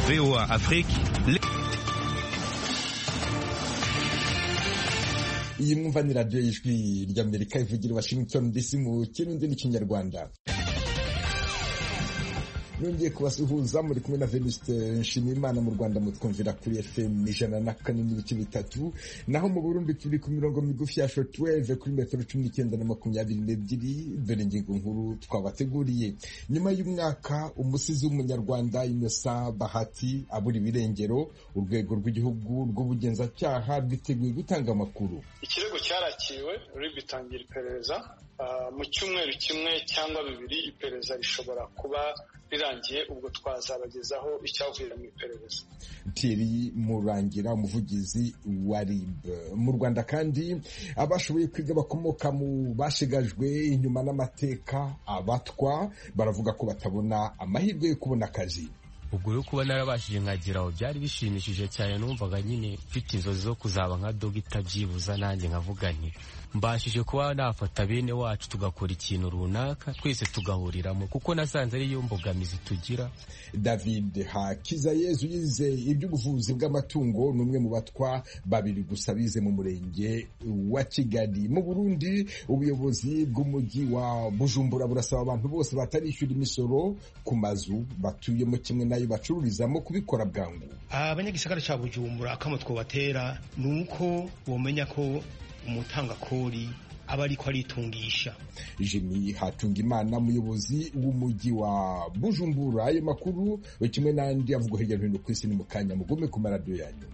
VOA Afrique. Iyi mwumva ni radiyo y'ijwi ry'Amerika ivugira Washington DC mu Kirundi n'Ikinyarwanda. Nongeye kubasuhuza muri kumwe na Venuste Nshimiyimana. Mu Rwanda mutwumvira kuri FM 104.3, naho mu Burundi turi ku mirongo migufi ya shortwave kuri metero 19 na 22. Dore ingingo nkuru twabateguriye. Nyuma y'umwaka umusizi w'umunyarwanda Innocent Bahati abura ibirengero, urwego rw'igihugu rw'ubugenzacyaha rwiteguye gutanga amakuru. Ikirego cyarakiwe bitangira iperereza mu cyumweru kimwe cyangwa bibiri. Iperereza rishobora kuba rirangiye, ubwo twazabagezaho icyavuye mu iperereza. Thierry Murangira, umuvugizi wa RIB. Mu Rwanda kandi abashoboye kwiga bakomoka mu bashigajwe inyuma n'amateka, abatwa, baravuga ko batabona amahirwe yo kubona akazi. ubwo yo kuba narabashije nkageraho byari bishimishije cyane. Numvaga nyine mfite inzozi zo kuzaba nka dogita byibuza, nanjye nkavuga nti mbashije kuba nafata bene wacu tugakora ikintu runaka twese tugahuriramo, kuko nasanze ariyo mbogamizi tugira. David Hakizayezu yize iby'ubuvuzi bw'amatungo, n'umwe mu batwa babiri gusa bize mu murenge wa Kigali. Mu Burundi ubuyobozi bw'umujyi wa Bujumbura burasaba abantu bose batarishyura imisoro ku mazu batuyemo kimwe nayo bacururizamo kubikora bwangu. Abanyagisagara cya Bujumbura akamo twobatera nuko bomenya ko umutanga kori aba ariko aritungisha. Jimmy Hatungimana, umuyobozi w'umujyi wa Bujumbura. Ayo makuru kimwe n'andi avugwa hirya no hino ku isi ni mu kanya, mugume ku maradiyo yanyu.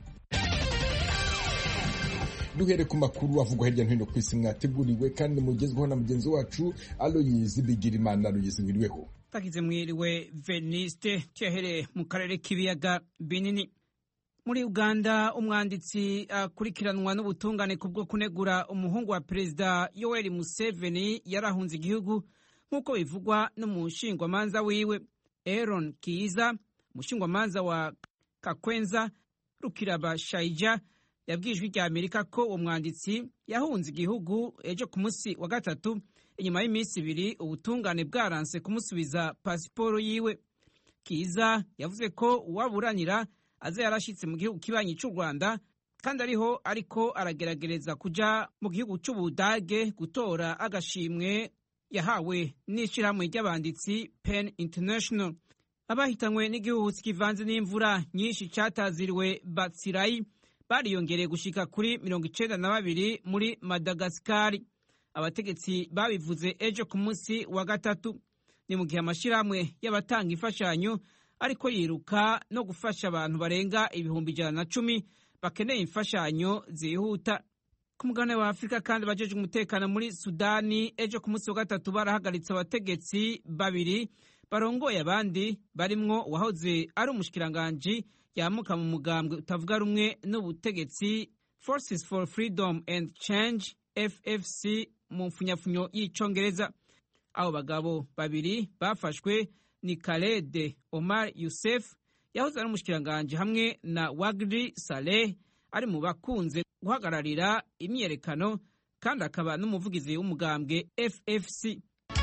Duhere ku makuru avugwa hirya no hino ku isi mwateguriwe kandi mugezweho na mugenzi wacu Aloyizi Bigirimana. Aloyizi, wiriweho? Takize mwiriwe Veniste. Cyahereye mu karere k'ibiyaga binini. Muri Uganda, umwanditsi akurikiranwa n'ubutungane kubwo kunegura umuhungu wa Perezida Yoweri Museveni yarahunze igihugu, nk'uko bivugwa n'umushingwamanza wiwe Aaron Kiiza. Umushingwamanza wa Kakwenza Rukirabashayija yabwijwe rya Amerika ko uwo mwanditsi yahunze igihugu ejo ku munsi wa gatatu, inyuma y'iminsi ibiri ubutungane bwaranse kumusubiza pasiporo yiwe. Kiiza yavuze ko uwaburanira aza yarashitse mu gihugu kibanyi cy'u Rwanda, kandi ariho ariko arageragereza kuja mu gihugu cy'Ubudage gutora agashimwe yahawe n'ishirahamwe ry'abanditsi Pen International. Abahitanywe n'igihuhusi kivanze n'imvura nyinshi cyataziriwe Batsirai bariyongereye gushika kuri 92 muri Madagascar. Abategetsi babivuze ejo ku munsi wa gatatu. Ni mu gihe amashirahamwe y'abatanga imfashanyo ariko yiruka no gufasha abantu barenga 110,000 bakeneye imfashanyo zihuta. Ku mugabane wa Afurika kandi bajeje umutekano muri Sudani ejo ku munsi wa gatatu barahagaritse abategetsi babiri barongoye abandi, barimwo uwahoze ari umushikiranganje yamuka mu mugambwe utavuga rumwe n'ubutegetsi Forces for Freedom and Change FFC mu mfunyafunyo y'icongereza. Abo bagabo babiri bafashwe ni Khaled Omar Youssef yahoze ari umushikiranganje hamwe na Wagdi Saleh ari mu bakunze guhagararira imyerekano kandi akaba n'umuvugizi w'umugambwe FFC.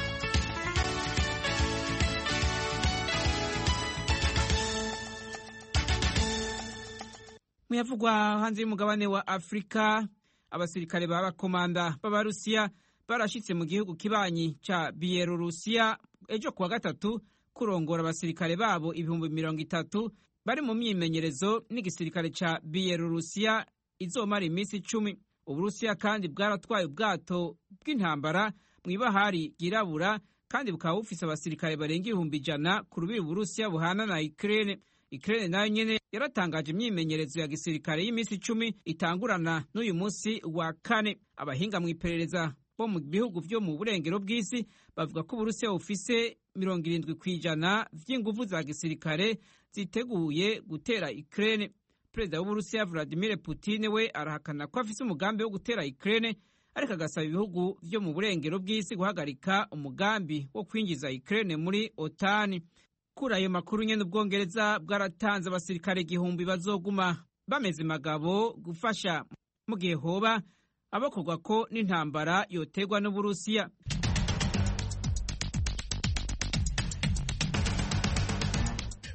Muyavugwa hanze y'umugabane wa Afrika, abasirikare b'abakomanda b'Abarusiya barashitse mu gihugu kibanyi ca Bielorusiya ejo kuwa gatatu kurongora abasirikare babo 30,000 bari mu myimenyerezo n'igisirikare ca Bielorusiya izomara iminsi 10. Uburusiya kandi bwaratwaye ubwato bw'intambara mw'ibahari ryirabura kandi bukaba bufise abasirikare barenga 100,000 ku rubibi Uburusiya buhana na Ukraine. Ukraine nayo nyene yaratangaje imyimenyerezo ya gisirikare y'iminsi 10 itangurana n'uyu munsi wa kane. Abahinga mw'iperereza bo mu bihugu vyo mu burengero bw'isi bavuga ko Uburusiya bufise 70% vy'inguvu za gisirikare ziteguye gutera Ukraine. Perezida w'Uburusiya Vladimir Putin we arahakana ko afise umugambi wo gutera Ukraine, ariko agasaba ibihugu vyo mu burengero bw'isi guhagarika umugambi wo kwinjiza Ukraine muri OTAN. Kuri ayo makuru nyene Ubwongereza bwaratanze abasirikare 1,000 bazoguma bameze magabo gufasha mu gihe hoba abakorwa ko n'intambara yotegwa n'Uburusiya.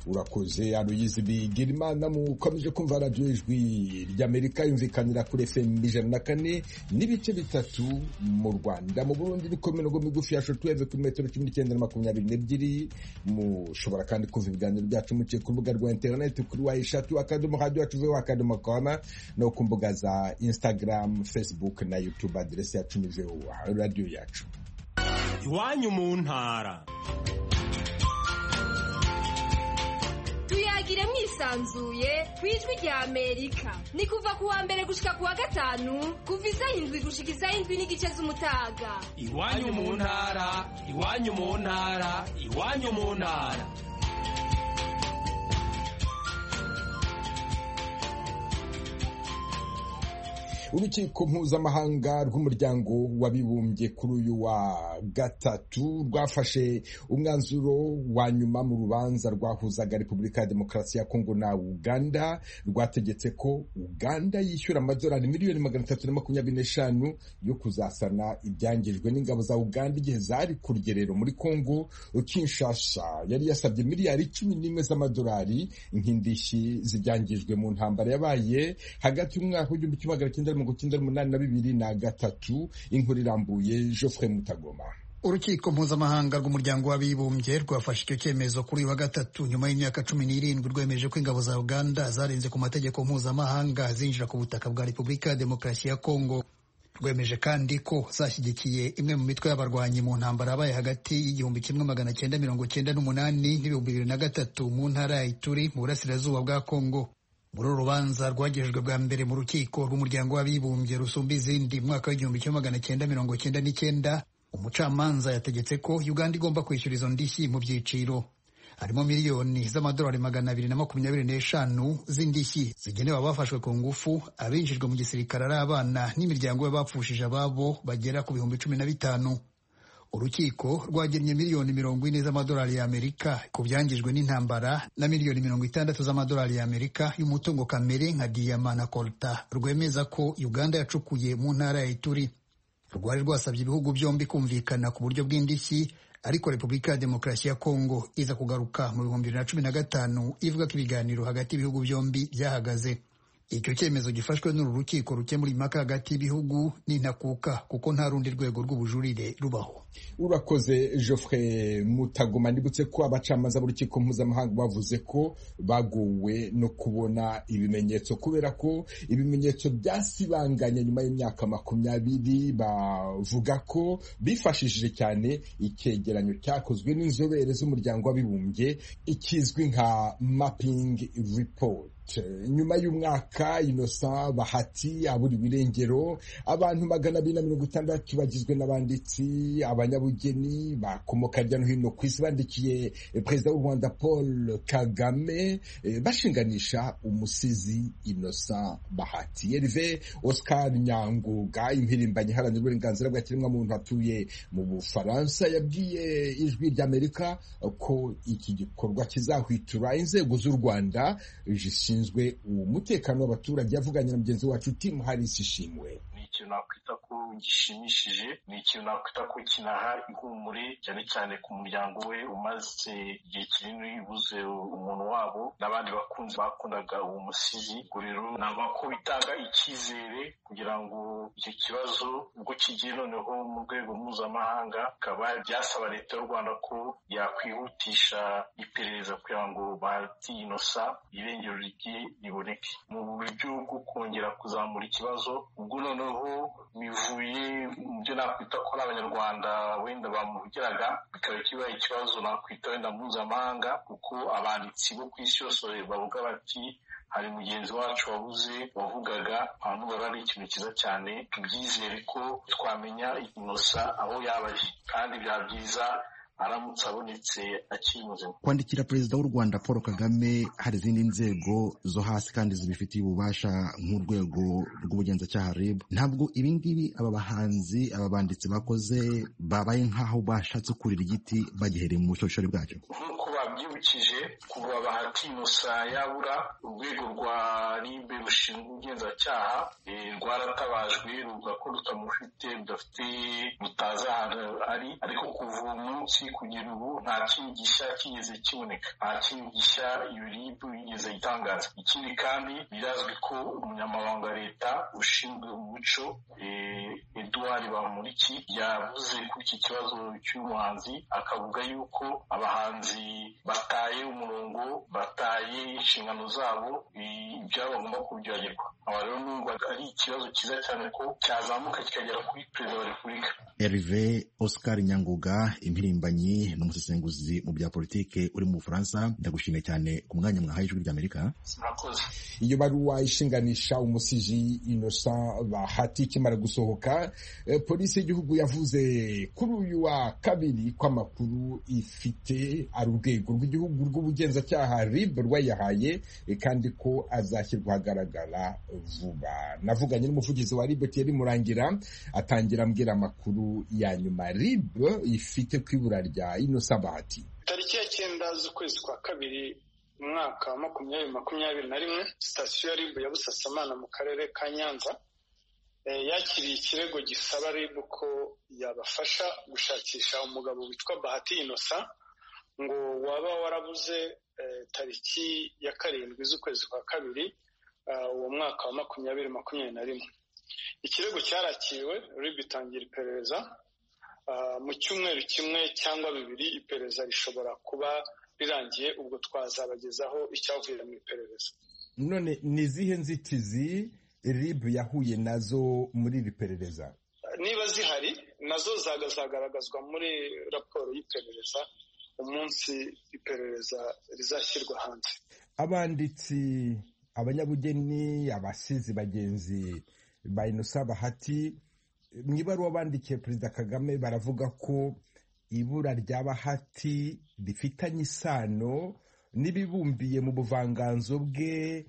urakoze Aloyizi Bigirimana. Mukomeje kumva radiyo ijwi ry'Amerika yumvikanira kuri FM 104.3 mu Rwanda. Mu Burundi ni ku mirongo migufi ya shortwave kuri metero 1922. Mushobora kandi kumva ibiganiro byacu muciye ku rubuga rwa internet kuri www.radio.com no ku mbuga za Instagram, Facebook na YouTube. Adresi yacu ni radio yacu. Iwanyu mu ntara. Tuyagire mwisanzuye kwijwi rya Amerika. Ni kuva kuwa mbere gushika kuwa gatanu kuva isaha 7 gushika isaha 7 n'igice z'umutaga. Iwanyu mu ntara, iwanyu mu ntara, iwanyu mu ntara. Urukiko mpuzamahanga rw'umuryango w'abibumbye kuri uyu wa gatatu rwafashe umwanzuro wa nyuma mu rubanza rwahuzaga Repubulika ya Demokarasi ya Kongo na Uganda. Rwategetse ko Uganda yishyura amadolari miliyoni 325 yo kuzasana ibyangijwe n'ingabo za Uganda igihe zari ku rugerero muri Kongo. Kinshasa yari yasabye miliyari 11 z'amadolari nk'indishyi zibyangijwe mu ntambara yabaye hagati y'umwaka w'1998 na 2003. Inkuru irambuye Geoffrey Mutagoma. Urukiko mpuzamahanga rw'umuryango w'abibumbye rwafashe icyo cyemezo kuri uyu wa gatatu nyuma y'imyaka 17 rwemeje ko ingabo za Uganda zarenze ku mategeko mpuzamahanga zinjira ku butaka bwa Repubulika ya Demokarasi ya Kongo. Rwemeje kandi ko zashyigikiye imwe mu mitwe y'abarwanyi mu ntambara yabaye hagati y'1998 n'2003 mu ntara ya Ituri mu burasirazuba bwa Kongo. Muri urubanza rwagejejwe bwa mbere mu rukiko rw'umuryango w'abibumbye rusumba izindi mwaka w'1999, umucamanza yategetse ko Uganda igomba kwishyura izo ndishyi mu byiciro. Harimo miliyoni z'amadolari 225 z'indishyi zigenewe abafashwe ku ngufu, abinjijwe mu gisirikare ari abana n'imiryango y'abapfushije ababo bagera ku 15,000. Urukiko rwagennye miliyoni 40 z'amadolari y'Amerika ku byangijwe n'intambara na miliyoni 60 z'amadolari y'Amerika y'umutungo kamere nka diyama na kolta rwemeza ko Uganda yacukuye mu ntara ya Ituri. Rwari rwasabye ibihugu byombi kumvikana ku buryo bw'indishyi, ariko Repubulika ya Demokarasi ya Kongo iza kugaruka mu 2015 ivuga ko ibiganiro hagati y'ibihugu byombi byahagaze. Icyo cyemezo gifashwe n'uru rukiko rukemura impaka hagati y'ibihugu n'intakuka kuko nta rundi rwego rw'ubujurire rubaho. Urakoze Geoffrey Mutagoma. Ndibutse ko abacamanza b'urukiko mpuzamahanga bavuze ko bagowe no kubona ibimenyetso kubera ko ibimenyetso byasibanganye nyuma y'imyaka 20. Bavuga ko bifashishije cyane icyegeranyo cyakozwe n'inzobere z'umuryango w'abibumbye ikizwi nka mapping report. Nyuma y'umwaka Innocent Bahati aburiwe irengero, abantu 260 bagizwe n'abanditsi, abanyabugeni bakomoka hirya no hino ku isi bandikiye Perezida w'u Rwanda Paul Kagame bashinganisha umusizi Innocent Bahati. Hervé Oscar Nyanguga, impirimbanyi iharanira uburenganzira bwa kiremwamuntu atuye mu Bufaransa, yabwiye ijwi ry'Amerika ko iki gikorwa kizahwitura inzego z'u Rwanda zishinzwe umutekano w'abaturage. Yavuganye na mugenzi wacu Tim Harris Ishimwe. Ikintu nakwita ko gishimishije, ni ikintu nakwita ko kinaha ihumure cyane cyane ku muryango we umaze igihe kinini ibuze umuntu wabo n'abandi bakunzi bakundaga uwo musizi. Ubwo rero navuga ko bitanga icyizere kugira ngo icyo kibazo ubwo kigiye noneho mu rwego mpuzamahanga bikaba byasaba leta y'u Rwanda ko yakwihutisha iperereza kugira ngo Bahati Innocent irengero rye riboneke mu buryo bwo kongera kuzamura ikibazo. Ubwo noneho bivuye mu byo nakwita ko n'abanyarwanda wenda bamuhugiraga, bikaba kibaye ikibazo nakwita wenda mpuzamahanga, kuko abanditsi bo ku isi yose bavuga bati hari mugenzi wacu wabuze wavugaga. Abantu baba ari ikintu cyiza cyane, tubyizere ko twamenya Innocent aho yaba ari, kandi byaba byiza aramutse abonetse akiri muzima. Kwandikira Perezida w'u Rwanda Paul Kagame hari izindi nzego zo hasi kandi zibifitiye ububasha nk'urwego rw'ubugenzacyaha RIB. Ntabwo ibingibi aba bahanzi aba banditsi bakoze babaye nk'aho bashatse kurira igiti bagihereye mu bushorishori bwacyo? Nk'uko nabyibukije kuva Bahati Innocent yabura urwego rwa RIB rushinzwe ubugenzacyaha rwaratabajwe ruvuga ko rutamufite rutazi ahantu ari, ariko kuva uwo munsi kugera ubu nta kintu gishya kigeze kiboneka, nta kintu gishya iyo RIB yigeze itangaza. Ikindi kandi birazwi ko umunyamabanga wa leta ushinzwe umuco Edouard Bamporiki yavuze kuri iki kibazo cy'umuhanzi, akavuga yuko abahanzi bataye umurongo, bataye inshingano zabo, ibyabo bagomba kubyagirwa. Aba rero numva ari ikibazo cyiza cyane ko cyazamuka kikagera kuri perezida wa repubulika. Hervé Oscar Nyanguga, impirimbanyi n'umusesenguzi mu bya politike uri mu Bufaransa, ndagushimiye cyane ku mwanya mwahaye Ijwi ry'Amerika. Iyo baruwa ishinganisha umusiji Innocent Bahati ikimara gusohoka, polisi y'igihugu yavuze kuri uyu wa kabiri ko amakuru ifite ari urwego rw'igihugu rw'ubugenzacyaha RIB rwayahaye, kandi ko azashyirwa ahagaragara vuba. Navuganye n'umuvugizi wa RIB Thierry Murangira, atangira ambwira amakuru ya nyuma RIB ifite ku ibura rya Innocent Bahati. Tariki ya 9 z'ukwezi kwa kabiri umwaka wa 2021, sitasiyo ya RIB ya Busasamana mu karere ka Nyanza yakiriye ikirego gisaba RIB ko yabafasha gushakisha umugabo witwa Bahati Innocent ngo waba warabuze tariki ya 7 z'ukwezi kwa kabiri uwo mwaka wa 2021. Ikirego cyarakiriwe, RIB itangira iperereza. Mu cyumweru kimwe cyangwa bibiri iperereza rishobora kuba rirangiye, ubwo twazabagezaho icyavuye mu iperereza. None ni zihe nzitizi RIB yahuye nazo muri iri perereza? Niba zihari nazo zagaragazwa muri raporo y'iperereza umunsi iperereza rizashyirwa hanze. Abanditsi, abanyabugeni, abasizi bagenzi ba Innocent Bahati mu ibaruwa bandikiye Perezida Kagame baravuga ko ibura rya Bahati rifitanye isano n'ibibumbiye mu buvanganzo bwe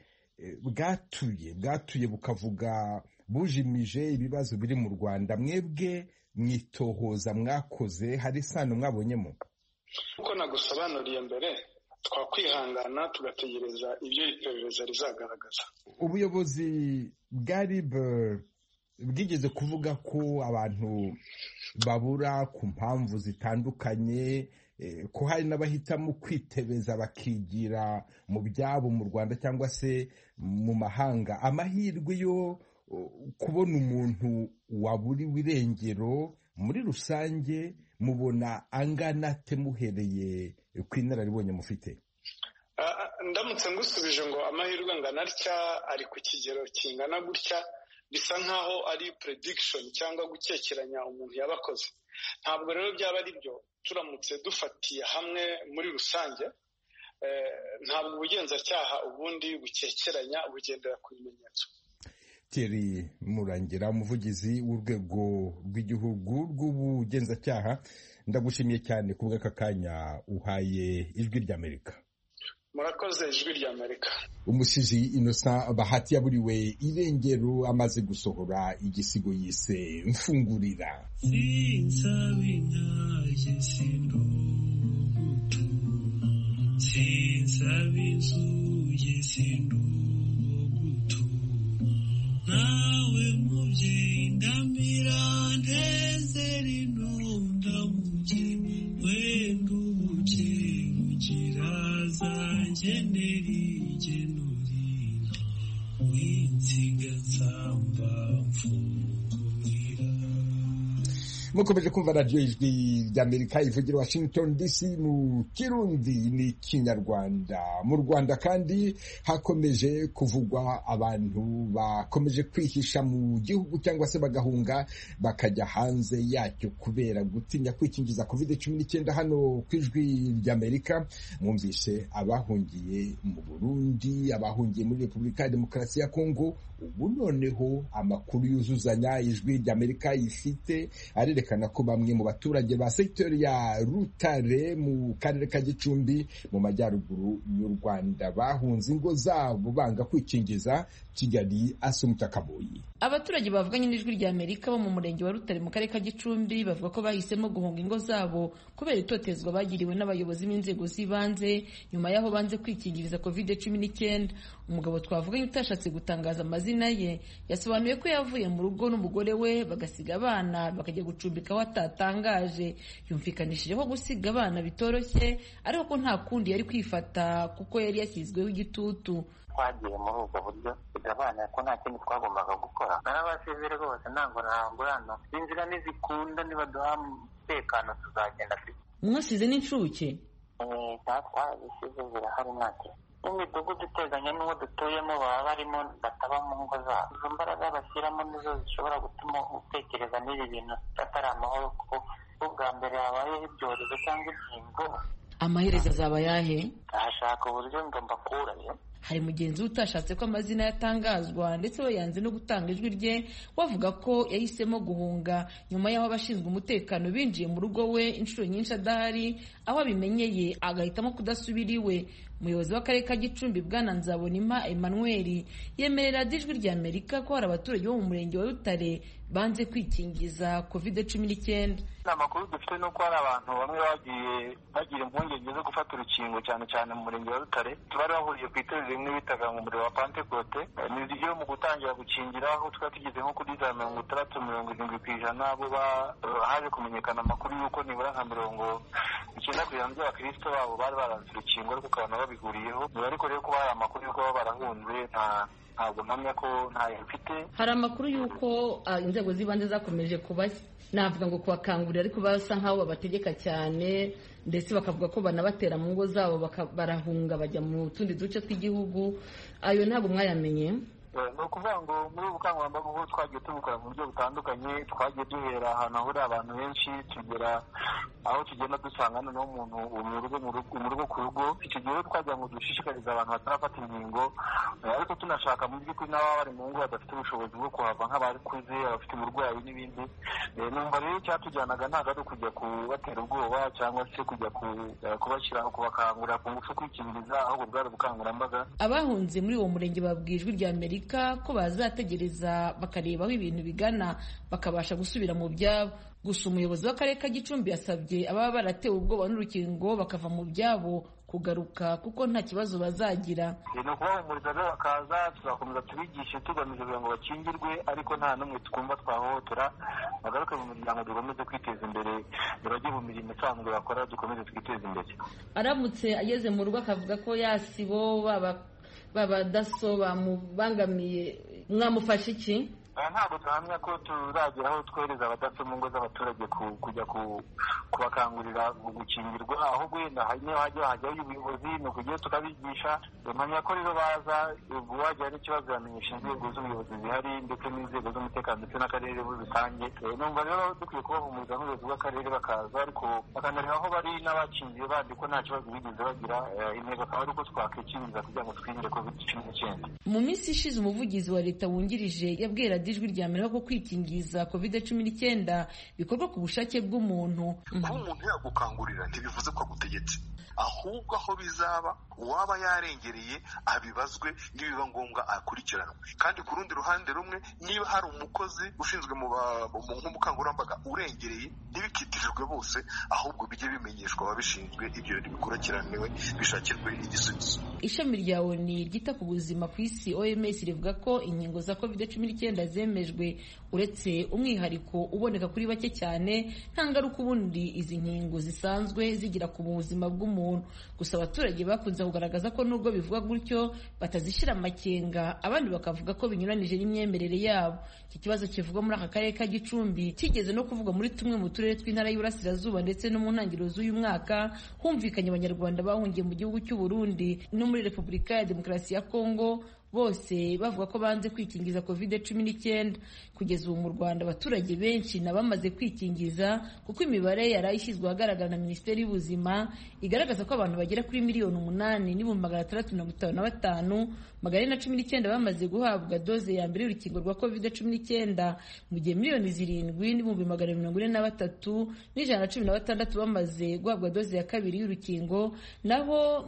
bwatuye bukavuga bujimije ibibazo biri mu Rwanda. Mwebwe mwitohoza mwakoze, hari isano mwabonyemo? Uko nagusobanuriye mbere, twakwihangana tugategereza ibyo iperereza rizagaragaza. Ubuyobozi bwa RIB bwigeze kuvuga ko abantu babura ku mpamvu zitandukanye, ko hari n'abahitamo kwitebeza bakigira mu byabo mu Rwanda cyangwa se mu mahanga. Amahirwe yo kubona umuntu waburiwe irengero muri rusange mubona angana ate muhereye ku inararibonye mufite? Ndamutse ngusubije ngo amahirwe angana atya, ari ku kigero kingana gutya, bisa nkaho ari prediction cyangwa gukekeranya umuntu yabakoze. Ntabwo rero byaba ari byo turamutse dufatiye hamwe muri rusange. Ntabwo ubugenzacyaha ubundi bukekeranya, bugendera ku bimenyetso. Thierry Murangira, umuvugizi w'urwego rw'igihugu rw'ubugenzacyaha, ndagushimiye cyane ku bw'aka kanya uhaye Ijwi ry'Amerika. Murakoze Ijwi ry'Amerika. Umusiji Innocent Bahati yaburiwe irengero amaze gusohora igisigo yise Mfungurira. Nawe mubyeyi ndamira ndezera inunda mugi wenda ubuke ugira zangeneri genurira winsiga nsamba mfungurira. Mukomeje kumva Radio Ijwi ry'Amerika ivugira Washington DC mu Kirundi n'Ikinyarwanda. Mu Rwanda kandi hakomeje kuvugwa abantu bakomeje kwihisha mu gihugu cyangwa se bagahunga bakajya hanze yacyo kubera gutinya kwikingiza COVID-19. Hano ku Ijwi ry'Amerika mwumvise abahungiye mu Burundi, abahungiye muri Repubulika ya Demokarasi ya Kongo. Ubu noneho amakuru yuzuzanya Ijwi ry'Amerika ifite arerekana rwerekana ko bamwe mu baturage ba sekiteri ya Rutare mu karere ka Gicumbi mu majyaruguru y'u Rwanda bahunze ingo zabo banga kwikingiza. Kigali, Asumta Kaboyi. Abaturage bavuganye n'ijwi rya Amerika bo mu murenge wa Rutare mu karere ka Gicumbi bavuga ko bahisemo guhunga ingo zabo kubera itotezwa bagiriwe n'abayobozi b'inzego z'ibanze nyuma y'aho banze kwikingiriza COVID-19. Umugabo twavuganye utashatse gutangaza amazina ye yasobanuye ko yavuye mu rugo n'umugore we bagasiga abana bakajya gucumbika aho atatangaje. Yumvikanishije ko gusiga abana bitoroshye ariko ko nta kundi yari kwifata kuko yari yashyizweho igitutu. Twagiye muri ubwo buryo abana ko nta kintu twagombaga gukora. Narabasezere rwose ntabwo nangurana. Inzira nizikunda nibaduha umutekano tuzagenda. Mwasize n'incuke? Twabisize zirahari ntacyo. N'imidugudu iteganye n'uwo dutuyemo baba barimo bataba mu ngo zabo. Izo mbaraga bashyiramo nizo zishobora gutuma utekereza n'ibi bintu atari amahoro kuko ubwa mbere habayeho ibyorezo cyangwa inkingo. Amaherezo azaba yahe? Ahashaka uburyo ngo mbakurayo. Hari mugenzi utashatse ko amazina yatangazwa ndetse we yanze no gutanga ijwi rye wavuga ko yahisemo guhunga nyuma y'aho abashinzwe umutekano binjiye mu rugo we inshuro nyinshi adahari, aho abimenyeye agahitamo kudasubira iwe. Umuyobozi w'akarere ka Gicumbi Bwana Nzabonimpa Emmanuel yemerera ijwi rya Amerika ko hari abaturage bo mu murenge wa Rutare banze kwikingiza COVID-19. Amakuru dufite nuko hari abantu bamwe bagira impungenge zo gufata urukingo cyane mu murenge wa Rutare. Tubari bahuriye ku itorero rimwe bitaga mu muriro wa Pentecote. Ni ryo mu gutangira gukingira aho twari tugeze nko kuri za 60-70% bo haje kumenyekana amakuru yuko nibura nka 90% by'abakristo babo bari baranze urukingo ariko ukabona babihuriyeho. Ariko rero kuba hari amakuru yuko baba barahunze ntabwo mpamya ko ntayo mfite. Hari amakuru yuko inzego z'ibanze zakomeje navuga ngo kubakangurira ariko basa nkaho babategeka cyane ndetse bakavuga ko banabatera mu ngo zabo barahunga bajya mu tundi duce tw'igihugu. Ayo ntabwo mwayamenye? Ni ukuvuga ngo muri ubu bukangurambaga ubu twagiye tubukora mu buryo butandukanye. Twagiye duhera ahantu hahurira abantu benshi tugera aho tugenda dusanga noneho umuntu mu rugo ku rugo. Icyo gihe twagira ngo dushishikarize abantu batarafata inkingo ariko tunashaka mu by'ukuri n'ababa bari mu ngo badafite ubushobozi bwo kuhava nk'abakuze abafite uburwayi n'ibindi. Numva rero icyatujyanaga ntabwo ari ukujya kubatera ubwoba cyangwa se kujya kubashyiraho kubakangurira ku ngufu kwikingiriza ahubwo bwari ubukangurambaga. Abahunze muri uwo murenge babwiye ijwi rya Amerika ko bazategereza bakareba aho ibintu bigana bakabasha gusubira mu byabo. Gusa umuyobozi w'akarere ka Gicumbi yasabye ababa baratewe ubwoba n'urukingo bakava mu byabo kugaruka kuko nta kibazo bazagira. Ni ukubahumuriza rero bakaza tuzakomeza tubigishe tugamije kugira ngo bakingirwe ariko nta n'umwe twumva twahohotera. Bagaruke mu miryango dukomeze kwiteza imbere, bajye mu mirimo isanzwe bakora dukomeze twiteze imbere. Aramutse ageze mu rugo akavuga ko yasibo babadaso bamubangamiye mwamufasha iki? Ntabwo duhamya ko turagera aho twohereza abadaso mu ngo z'abaturage kujya kubakangurira gukingirwa, ahubwo wenda niyo hajyayo ubuyobozi ni ukujyayo tukabigisha. Mpamya ko rero baza uwagira n'ikibazo yamenyesha inzego z'ubuyobozi zihari ndetse n'inzego z'umutekano ndetse n'akarere muri rusange. Numva rero dukwiye kubahumuriza n'ubuyobozi bw'akarere bakaza ariko bakanareba aho bari n'abakingiye bandi ko nta kibazo bigeze bagira. Intego akaba ari uko twakwikingiza kugira ngo twirinde COVID-19. Mu minsi ishize umuvugizi wa leta wungirije yabwira ijwi rya Amerika ko kwikingiza COVID-19 bikorwa ku bushake bw'umuntu. Kuba umuntu yagukangurira ntibivuze ko agutegetse, ahubwo aho bizaba uwaba yarengereye abibazwe nibiba ngombwa akurikiranwe. Kandi ku rundi ruhande rumwe niba hari umukozi ushinzwe mu bukangurambaga urengereye ntibikitirijwe bose, ahubwo bijye bimenyeshwa ababishinzwe ibyo bikurikiraniwe bishakirwe igisubizo. Ishami rya ONU ryita ku buzima ku isi OMS rivuga ko inkingo za COVID-19 zemejwe uretse umwihariko uboneka kuri bake cyane nta ngaruka ubundi izi nkingo zisanzwe zigira ku buzima bw'umuntu. Gusa abaturage bakunze kugaragaza ko nubwo bivuga gutyo batazishyira amakenga, abandi bakavuga ko binyuranije n'imyemerere yabo. Iki kibazo kivugwa muri aka karere ka Gicumbi kigeze no kuvugwa muri tumwe mu turere tw'intara y'Iburasirazuba ndetse no mu ntangiriro z'uyu mwaka humvikanye abanyarwanda bahungiye mu gihugu cy'u Burundi no muri Repubulika ya Demokarasi ya Kongo bose bavuga ko banze kwikingiza COVID-19. Kugeza ubu mu Rwanda abaturage benshi nabamaze kwikingiza kuko imibare yari ishyizwe ahagaragara na Minisiteri y'Ubuzima igaragaza ko abantu bagera kuri 8,655,419 bamaze guhabwa doze ya mbere y'urukingo rwa COVID-19 mu gihe 7,743,116 bamaze guhabwa doze ya kabiri y'urukingo, naho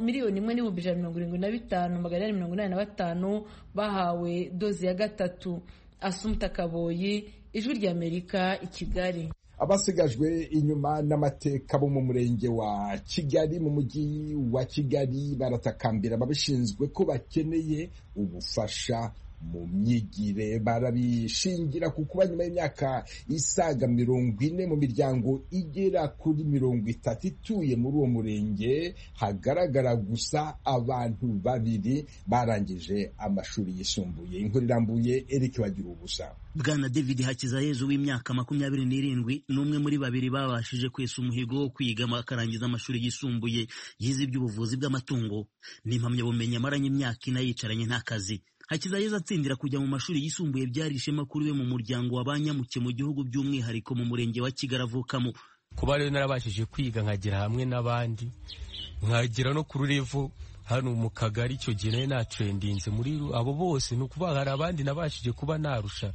1,175,885 bahawe doze ya gatatu. Asumta Kaboyi, Ijwi ry'Amerika, i Kigali. Abasigajwe inyuma n'amateka bo mu murenge wa Kigali mu mujyi wa Kigali baratakambira ababishinzwe ko bakeneye ubufasha mu myigire. Barabishingira ku kuba nyuma y'imyaka isaga 40 mu miryango igera kuri 30 ituye muri uwo murenge hagaragara gusa abantu 2 barangije amashuri yisumbuye. Inkuru irambuye Eric Bagira ubusa. Bwana David Hakizayezu w'imyaka 27 n'umwe muri 2 babashije kwesa umuhigo wo kwiga akarangiza amashuri yisumbuye yize iby'ubuvuzi bw'amatungo. Ni impamyabumenyi amaranye imyaka ine yicaranye nta kazi. Hakizayezu atsindira kujya mu mashuri yisumbuye byari ishema kuri we mu muryango w'abanyamuke mu gihugu by'umwihariko mu murenge wa Kigali avukamo. Kuba rero narabashije kwiga nkagera hamwe n'abandi nkagera no ku rurevo hano mu kagari, icyo gihe na trendinze muri abo bose, no kuba hari abandi nabashije kuba narusha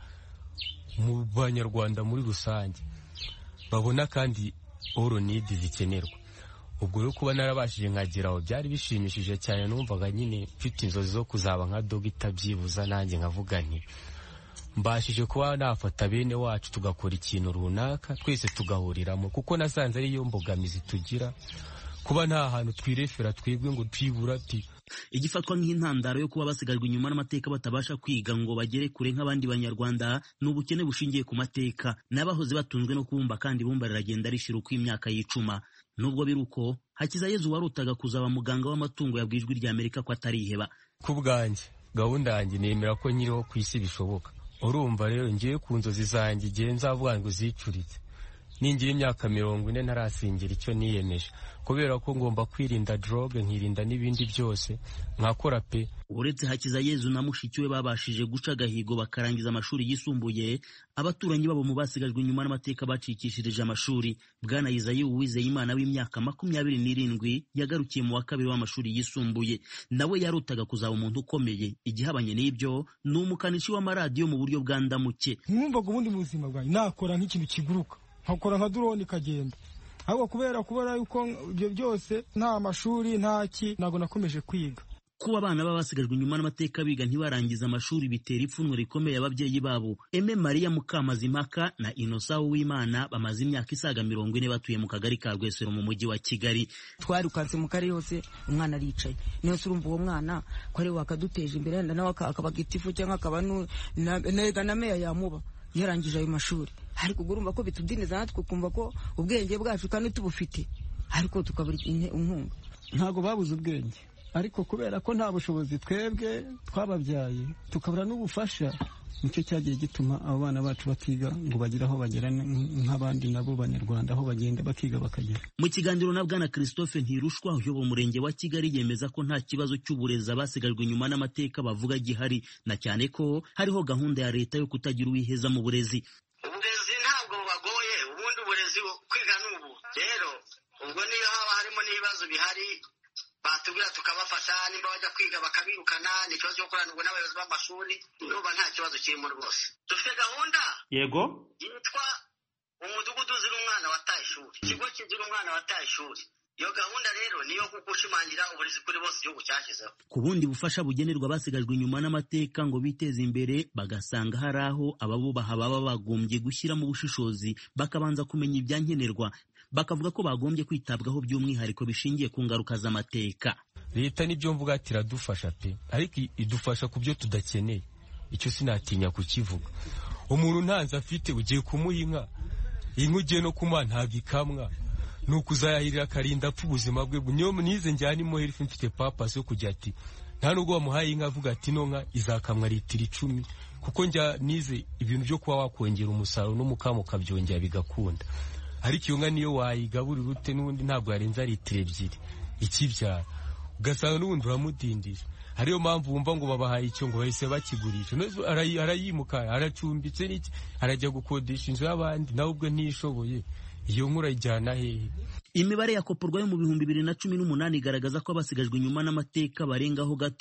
mu banyarwanda muri rusange babona kandi all needs zikenerwa. Ubwo rero kuba narabashije nkageraho byari bishimishije cyane. Numvaga nyine mfite inzozi zo kuzaba nka dogita byibuza nanjye nkavuga nti mbashije kuba nafata bene wacu tugakora ikintu runaka twese tugahuriramo, kuko nasanze ariyo mbogamizi tugira, kuba nta hantu twirefera twebwe ngo twibura ati. Igifatwa nk'intandaro yo kuba basigajwe inyuma n'amateka batabasha kwiga ngo bagere kure nk'abandi banyarwanda n'ubukene bushingiye ku mateka. N'abahoze batunzwe no kubumba kandi ibumba riragenda rishira uko imyaka yicuma. Nubwo biruko, Hakizayezu warutaga kuzaba muganga w'amatungo yabwiye Ijwi ry'Amerika ko atariheba. Ku bwanjye gahunda yanjye nemera ko nyiriho ku isi bishoboka. Urumva rero ngiye ku nzozi zanjye igihe nzavuga ngo zicuritse ningira imyaka 40 ntarasingira icyo niyemeje, kubera ko ngomba kwirinda drogue nkirinda n'ibindi byose nkakora pe. Uretse Hakizayezu na mushiki we babashije guca agahigo bakarangiza amashuri yisumbuye, abaturanyi babo mu basigajwe inyuma n'amateka bacikishirije amashuri. Bwana Izayi Uwizeyimana w'imyaka 27 yagarukiye mu wa kabiri w'amashuri yisumbuye. Nawe yarutaga kuzaba umuntu ukomeye. Igihabanye n'ibyo ni umukanishi w'amaradiyo mu buryo bwa ndamuke. Nkumvaga ubundi mu buzima bwanjye nakora nk'ikintu kiguruka, nkakora nka drone ikagenda, ahubwo kubera yuko ibyo byose nta mashuri ntago nakomeje kwiga. Kuba abana babasigajwe inyuma n'amateka biga ntibarangiza amashuri bitera ipfunwe rikomeye ababyeyi babo. Eme Maria Mukamazimpaka na Innocent Uwimana bamaze imyaka isaga 40 batuye mu kagari ka Rwesero mu mujyi wa Kigali. Twarukanse mu kare yose umwana aricaye, niyo surumva uwo mwana ko ari wakaduteje imbere yenda nawe akaba gitifu cyangwa akaba nega na meya yamuba yarangije ayo mashuri. Ariko urumva ko bitudiniza natwe kumva ko ubwenge bwacu kandi tubufite, ariko tukabura inkunga. Ntago babuze ubwenge, ariko kubera ko nta bushobozi twebwe twababyaye tukabura n'ubufasha, nicyo cyagiye gituma abo bana bacu batiga ngo bagire aho bagera nk'abandi nabo banyarwanda, aho bagenda bakiga bakagera. Mu kiganiro na Bwana Christophe Ntirushwa uyobora umurenge wa Kigali yemeza ko nta kibazo cy'uburezi abasigajwe inyuma n'amateka bavuga gihari, na cyane ko hariho gahunda ya leta yo kutagira uwiheza mu burezi. Uburezi ntabwo bagoye, ubundi uburezi kwiga n'ubu rero, ubwo niyo haba harimo n'ibibazo bihari batubwira tukabafasha, nimba bajya kwiga bakabirukana, ni ikibazo cyo gukoranirwa n'abayobozi b'amashuri. Nuba nta kibazo kirimo rwose. Dufite gahunda yego yitwa umudugudu uzira umwana wataye ishuri, ikigo kizira umwana wataye ishuri. Iyo gahunda rero niyo gushimangira uburezi kuri bose igihugu cyashyizeho. Ku bundi bufasha bugenerwa basigajwe inyuma n'amateka ngo biteze imbere, bagasanga hari aho ababubaha baba bagombye gushyira mu bushishozi bakabanza kumenya ibyankenerwa. Bakavuga ko bagombye kwitabwaho by'umwihariko bishingiye ku ngaruka z'amateka. Leta nibyo mvuga ati radufasha pe, ariko idufasha ku byo tudakeneye. Icyo sinatinya kukivuga. Umuntu ntanze afite ugiye kumuha inka ugiye no kumuha ntabwo ikamwa, nuko uzayahirira akarinda apfa ubuzima bwe. Niyo nize njyana imoheri mfite papasi yo kujya ati nta nubwo wamuhaye inka avuga ati no nka izakamwa litiro 10, kuko njya nize ibintu byo kuba wakongera umusaruro n'umukamo ukabyongera bigakunda. Ariko iyo nka niyo wayigaburira ute n'undi ntabwo yarenza litiro 2 ikibyara. ugasanga n'ubundi uramudindije. Hariyo mpamvu wumva ngo babahaye icyo ngo bahise bakigurisha, arayimuka, aracumbitse n'iki, arajya gukodesha inzu y'abandi, nawe ubwo ntishoboye, iyo nkuru ayijyana hehe? Imibare yakoporwa yo mu 2018 igaragaza ko abasigajwe inyuma n'amateka barengaho gato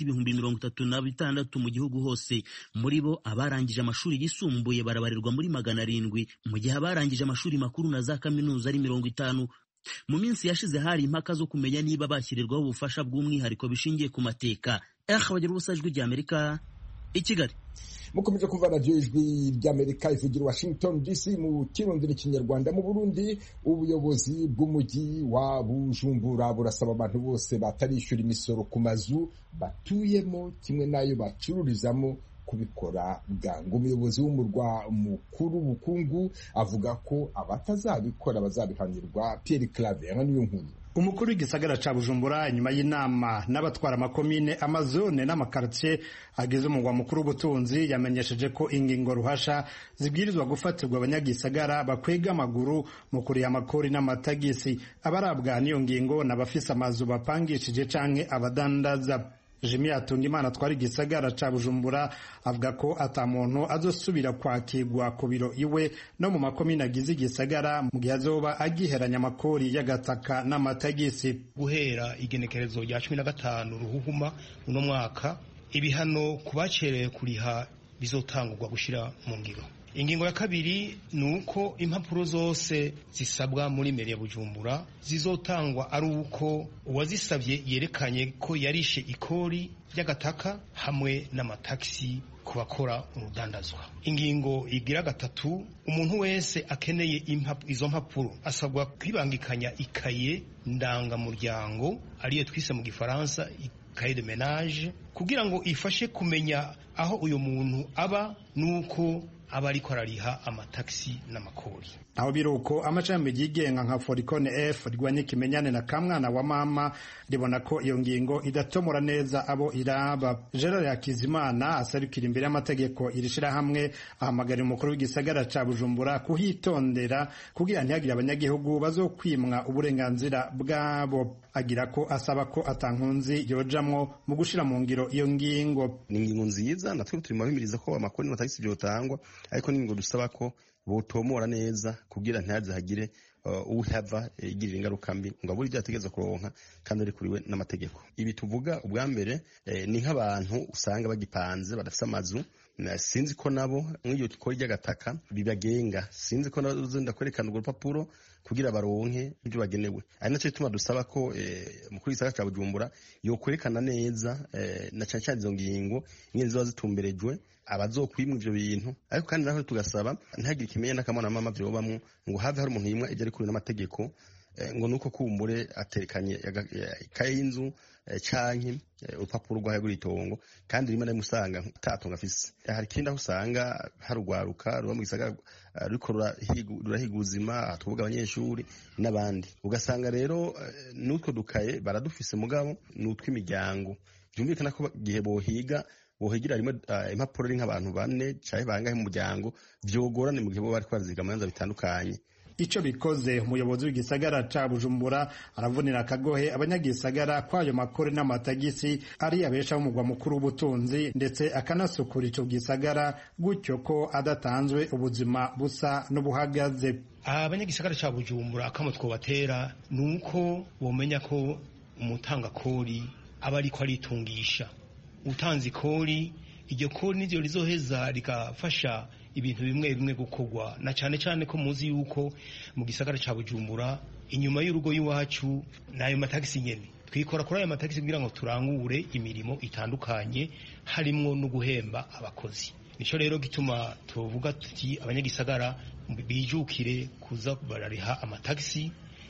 36,000 mu gihugu hose. Muri bo abarangije amashuri yisumbuye barabarirwa muri 700, mu gihe abarangije amashuri makuru na za kaminuza ari 50. Mu minsi yashize hari impaka zo kumenya niba bashyirirwaho ubufasha bw'umwihariko bishingiye ku mateka. Bagira ubusajwi ry'Amerika i Kigali. Mukomeje kumva radio ijwi ry'Amerika ivugira Washington DC mu Kirundi n'Ikinyarwanda. Mu Burundi ubuyobozi bw'umujyi wa Bujumbura burasaba abantu bose batarishyura imisoro ku mazu batuyemo kimwe nayo bacururizamo kubikora bwangu. Umuyobozi w'umurwa mukuru w'ubukungu avuga ko abatazabikora bazabihanirwa. Pierre Claver niyo nkuru. Umukuru w'igisagara ca Bujumbura nyuma y'inama n'abatwara amakomine, amazone n'amakartier agize umugwa mukuru w'ubutunzi yamenyesheje ko ingingo ruhasha zibwirizwa gufatirwa abanyagisagara bakwega amaguru mu kuriha amakori n'amatagisi. Abarabwa n'iyo ngingo n'abafise amazu bapangishije canke abadandaza. Jimmy Atungimana twari gisagara ca Bujumbura avuga ko ata muntu azosubira kwakirwa ku biro iwe no mu makomine agize igisagara mu gihe azoba agiheranya amakori y'agataka n'amatagisi. Guhera igenekerezo rya 15 ruhuhuma uno mwaka, ibihano kubacereye kuriha bizotangurwa gushira mu ngiro. Ingingo ya kabiri nuko impapuro zose zisabwa muri meri ya Bujumbura zizotangwa ari uko uwazisabye yerekanye ko yarishe ikori ry'agataka hamwe n'amataxi ku bakora urudandazwa. Ingingo igira gatatu, umuntu wese akeneye izo mpapuro asabwa kwibangikanya ikaye ndangamuryango ariyo twise mu Gifaransa ikaye de ménage, kugira ngo ifashe kumenya aho uyo muntu aba nuko aba ariko arariha amataxi n'amakori. Aho biruko amacambi yigenga nka Foricone F rigwanye kimenyane na kamwana wa mama ribona ko iyo ngingo idatomora neza abo iraba. Gerard Hakizimana asarukira imbere y'amategeko irishira hamwe ahamagarira umukuru w'igisagara ca Bujumbura kuhitondera kugira ntihagire abanyagihugu bazokwimwa uburenganzira bwabo. Agira ko asaba ko atankunzi yojamwo mu gushira mu ngiro iyo ngingo. Ni ingingo nziza natwe turimo bimiriza ko amakori n'amatagisi byotangwa, ariko ningo dusaba ko botomora neza kugira ntaze hagire uhava igirira ingaruka mbi ngo aburi byategeza kuronka kandi ari kuriwe n'amategeko. Ibi tuvuga ubwa mbere ni nk'abantu usanga bagipanze badafite amazu, sinzi ko nabo nk'iyo kikora ry'agataka bibagenga, sinzi ko nazenda kwerekana urwo rupapuro kugira baronke ibyo bagenewe. Ari nacyo bituma dusaba ko mukuru w'igisagara ca Bujumbura yo kwerekana neza na cyane cyane izo ngingo nyine ziba zitumberejwe abazokwimwa ivyo bintu, ariko kandi naho tugasaba ntihagire ikimenye n'akamwana mama vyobamwo ngo have hari umuntu yimwa ivyo ari kuri n'amategeko ngo nuko kumbure atekanye ikaye y'inzu canke urupapuro rwahagura itongo kandi rimwe na musanga tatonga afise. Hari kindi aho usanga hari urwaruka ruba mu gisagara ruriko rurahiga ubuzima, tuvuga abanyeshuri n'abandi, ugasanga rero n'utwo dukaye baradufise mugabo n'utw'imiryango. Byumvikana ko gihe bohigira rimwe impapuro ari nk'abantu 4 cyane bangahe mu muryango vyogorane mu gihe bo bari kwaziga amanza bitandukanye. Ico bikoze umuyobozi w'igisagara ca Bujumbura aravunira akagohe abanyagisagara kwayo makori n'amatagisi ari abesha mu mugwa mukuru w'ubutunzi ndetse akanasukura ico gisagara gutyo ko adatanzwe ubuzima busa n'ubuhagaze. Abanyagisagara ca Bujumbura akamo twobatera nuko bomenya ko umutanga kori aba ariko aritungisha. Utanze ikori, iryo kori niryo rizoheza rigafasha ibintu bimwe bimwe gukorwa, na cyane cyane ko muzi yuko mu gisagara ca Bujumbura inyuma y'urugo y'iwacu nayo matagisi nyene twikora kuri ayo matagisi kugira ngo turangure imirimo itandukanye harimwo no guhemba abakozi. Nico rero gituma tuvuga tuti abanyagisagara bijukire kuza barariha amatagisi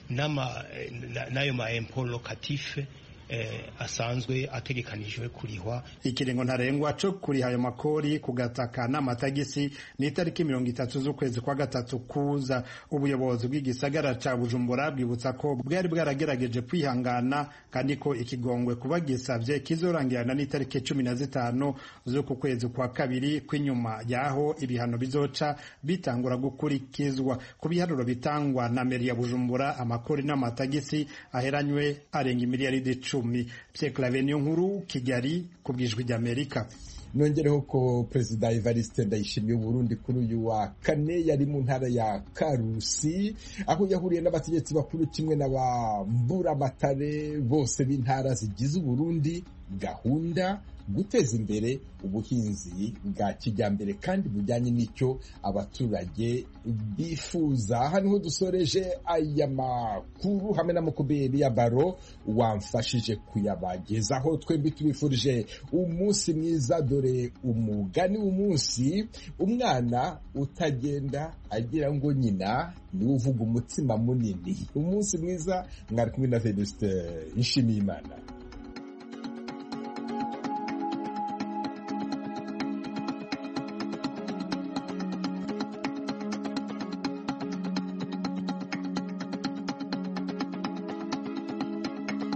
n'ayo ma impôt locatif asanzwe ategekanijwe kurihwa. Ikiringo ntarengwa cyo kuriha ayo makori kugataka n'amatagisi ni itariki 30 z'ukwezi kwa gatatu kuza. Ubuyobozi bw'igisagara ca Bujumbura bwibutsa ko bwari bwaragerageje kwihangana kandi ko ikigongwe kubagisavye kizorangirana n'itariki 15 z'uku kwezi kwa kabiri kw'inyuma yaho ibihano bizoca bitangura gukurikizwa. Ku biharuro bitangwa na meri ya Bujumbura amakori n'amatagisi aheranywe arenga miliyaridi 10. cumi. Pierre Claver Niyonkuru, Kigali, ku bw'Ijwi ry'Amerika. nongereho ko Perezida Evariste Ndayishimiye w'Uburundi kuri uyu wa kane yari mu ntara ya Karusi aho yahuriye n'abategetsi bakuru kimwe n'abamburamatare bose b'intara zigize Uburundi. Gahunda guteza imbere ubuhinzi bwa kijyambere kandi bujyanye n'icyo abaturage bifuza. Hano niho dusoreje aya makuru hamwe na Mukuberi ya Baro wamfashije kuyabagezaho. Twembi tubifurije umunsi mwiza. Dore umugani w'umunsi: umwana utagenda agira ngo nyina niwe uvuga umutsima munini. Umunsi mwiza, mwari kumwe na Venuste Nshimiyimana.